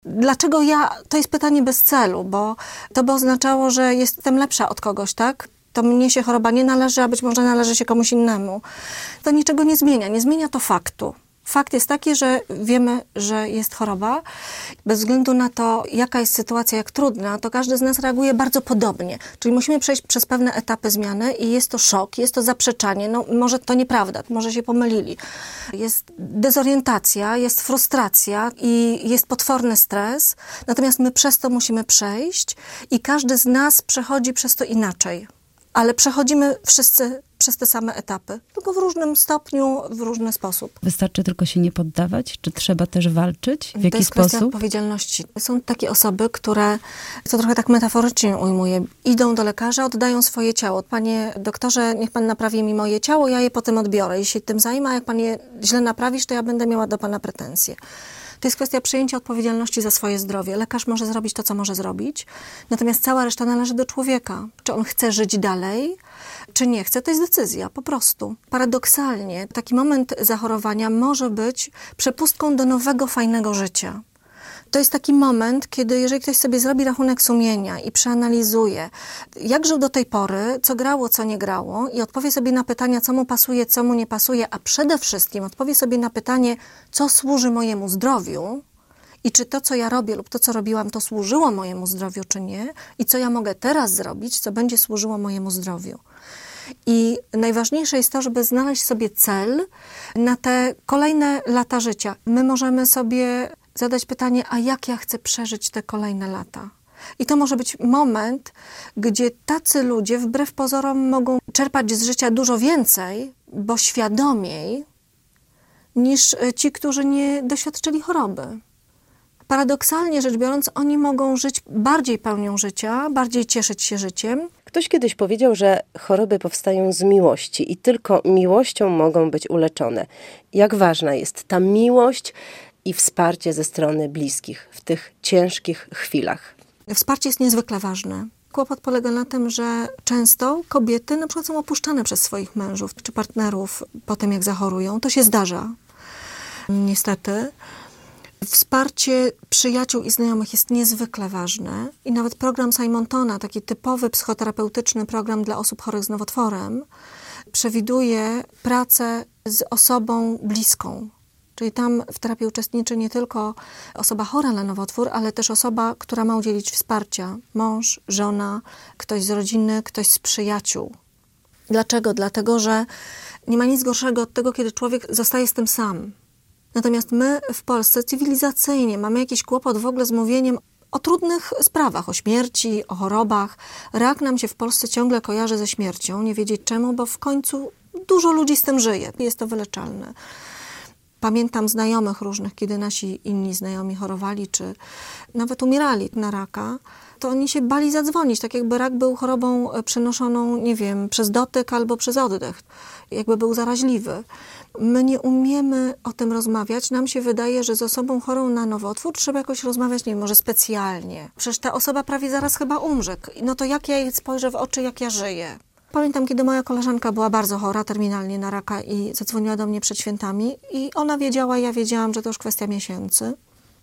Dlaczego to jest pytanie bez celu, bo to by oznaczało, że jestem lepsza od kogoś, tak? To mnie się choroba nie należy, a być może należy się komuś innemu. To niczego nie zmienia. Nie zmienia to faktu. Fakt jest taki, że wiemy, że jest choroba. Bez względu na to, jaka jest sytuacja, jak trudna, to każdy z nas reaguje bardzo podobnie. Czyli musimy przejść przez pewne etapy zmiany i jest to szok, jest to zaprzeczanie. No, może to nieprawda, może się pomylili. Jest dezorientacja, jest frustracja i jest potworny stres. Natomiast my przez to musimy przejść i każdy z nas przechodzi przez to inaczej. Ale przechodzimy wszyscy przez te same etapy, tylko w różnym stopniu, w różny sposób. Wystarczy tylko się nie poddawać? Czy trzeba też walczyć? W jaki to jest sposób? Kwestia odpowiedzialności. Są takie osoby, które, to trochę tak metaforycznie ujmuję, idą do lekarza, oddają swoje ciało. Panie doktorze, niech pan naprawi mi moje ciało, ja je potem odbiorę i się tym zajmę, a jak pan je źle naprawisz, to ja będę miała do pana pretensje. To jest kwestia przyjęcia odpowiedzialności za swoje zdrowie. Lekarz może zrobić to, co może zrobić, natomiast cała reszta należy do człowieka. Czy on chce żyć dalej, czy nie chce, to jest decyzja, po prostu. Paradoksalnie taki moment zachorowania może być przepustką do nowego, fajnego życia. To jest taki moment, kiedy jeżeli ktoś sobie zrobi rachunek sumienia i przeanalizuje, jak żył do tej pory, co grało, co nie grało i odpowie sobie na pytania, co mu pasuje, co mu nie pasuje, a przede wszystkim odpowie sobie na pytanie, co służy mojemu zdrowiu i czy to, co ja robię lub to, co robiłam, to służyło mojemu zdrowiu, czy nie i co ja mogę teraz zrobić, co będzie służyło mojemu zdrowiu. I najważniejsze jest to, żeby znaleźć sobie cel na te kolejne lata życia. My możemy sobie zadać pytanie, a jak ja chcę przeżyć te kolejne lata? I to może być moment, gdzie tacy ludzie wbrew pozorom mogą czerpać z życia dużo więcej, bo świadomiej, niż ci, którzy nie doświadczyli choroby. Paradoksalnie rzecz biorąc, oni mogą żyć bardziej pełnią życia, bardziej cieszyć się życiem. Ktoś kiedyś powiedział, że choroby powstają z miłości i tylko miłością mogą być uleczone. Jak ważna jest ta miłość i wsparcie ze strony bliskich w tych ciężkich chwilach? Wsparcie jest niezwykle ważne. Kłopot polega na tym, że często kobiety na przykład są opuszczane przez swoich mężów czy partnerów po tym, jak zachorują. To się zdarza, niestety. Wsparcie przyjaciół i znajomych jest niezwykle ważne i nawet program Simontona, taki typowy psychoterapeutyczny program dla osób chorych z nowotworem, przewiduje pracę z osobą bliską. Czyli tam w terapii uczestniczy nie tylko osoba chora na nowotwór, ale też osoba, która ma udzielić wsparcia. Mąż, żona, ktoś z rodziny, ktoś z przyjaciół. Dlaczego? Dlatego, że nie ma nic gorszego od tego, kiedy człowiek zostaje z tym sam. Natomiast my w Polsce cywilizacyjnie mamy jakiś kłopot w ogóle z mówieniem o trudnych sprawach, o śmierci, o chorobach. Rak nam się w Polsce ciągle kojarzy ze śmiercią, nie wiedzieć czemu, bo w końcu dużo ludzi z tym żyje. Jest to wyleczalne. Pamiętam znajomych różnych, kiedy nasi inni znajomi chorowali, czy nawet umierali na raka, to oni się bali zadzwonić, tak jakby rak był chorobą przenoszoną, nie wiem, przez dotyk albo przez oddech, jakby był zaraźliwy. My nie umiemy o tym rozmawiać. Nam się wydaje, że z osobą chorą na nowotwór trzeba jakoś rozmawiać, nie wiem, może specjalnie. Przecież ta osoba prawie zaraz chyba umrze. No to jak ja jej spojrzę w oczy, jak ja żyję? Pamiętam, kiedy moja koleżanka była bardzo chora, terminalnie na raka i zadzwoniła do mnie przed świętami i ona wiedziała, ja wiedziałam, że to już kwestia miesięcy.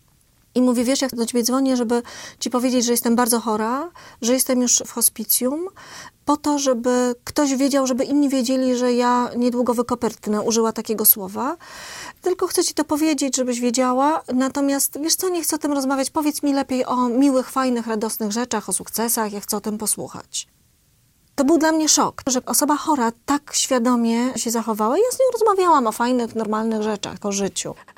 I mówię, wiesz, jak do ciebie dzwonię, żeby ci powiedzieć, że jestem bardzo chora, że jestem już w hospicjum, po to, żeby ktoś wiedział, żeby inni wiedzieli, że ja niedługo wykopyrtnę, użyła takiego słowa. Tylko chcę ci to powiedzieć, żebyś wiedziała, natomiast wiesz co, nie chcę o tym rozmawiać, powiedz mi lepiej o miłych, fajnych, radosnych rzeczach, o sukcesach, ja chcę o tym posłuchać. To był dla mnie szok, że osoba chora tak świadomie się zachowała. Ja z nią rozmawiałam o fajnych, normalnych rzeczach, o życiu.